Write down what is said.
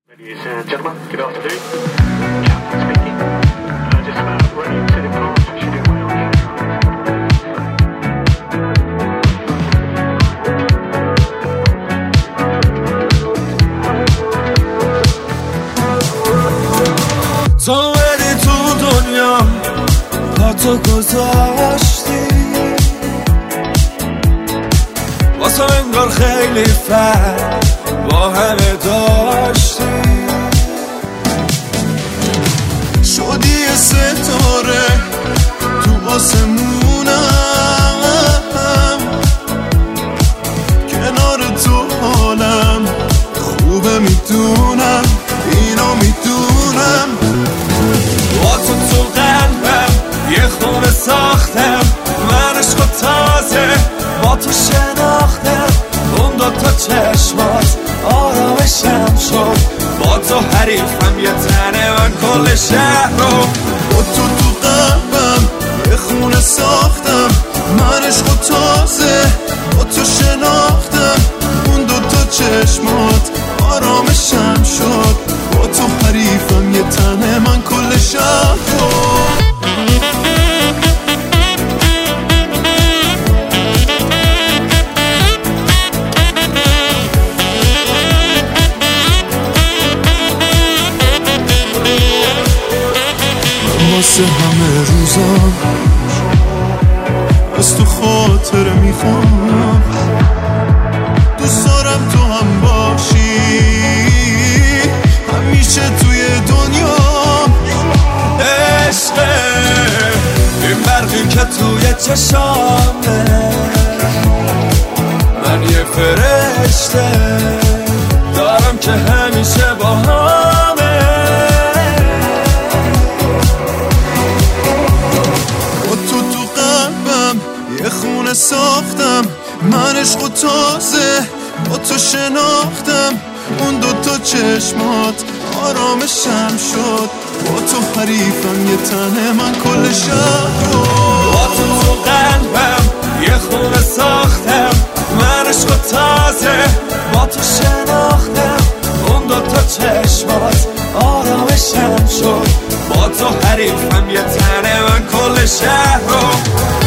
Ladies and gentlemen, good afternoon. Captain speaking. Just about ready to depart. Should do well. تو بری تو دنیا با تو گذاشتی واسه انگار خیلی فرق با همه داشتی شدی یه ستاره تو آسمونم کنار تو حالم خوبه میدونم اینو میدونم با تو قلبم یه خونه ساختم من عشق و تازه با تو شناختم اون دوتا چشمات آرامشم شد با تو حریفم یه تنه من کل شهر رو با تو قلبم یه خونه ساختم من عشق و تازه با تو شناختم اون دوتا چشمات آرامشم شد با تو حریفم یه تنه من کل شهر رو واسه همه روزا از تو خاطره میخوام دوست دارم تو هم باشی همیشه توی دنیا عشقه این برقی که توی چشامه من یه فرشته دارم که همیشه با همه یه خونه ساختم من عشق و تازه با تو شناختم اون دوتا چشمات آرامشم شد با تو حریفم یه تنه من کل شهر رو با تو قلبم یه خونه ساختم من عشق و تازه با تو شناختم اون دوتا چشمات آرامشم شد با تو حریفم یه تنه من کل شهر رو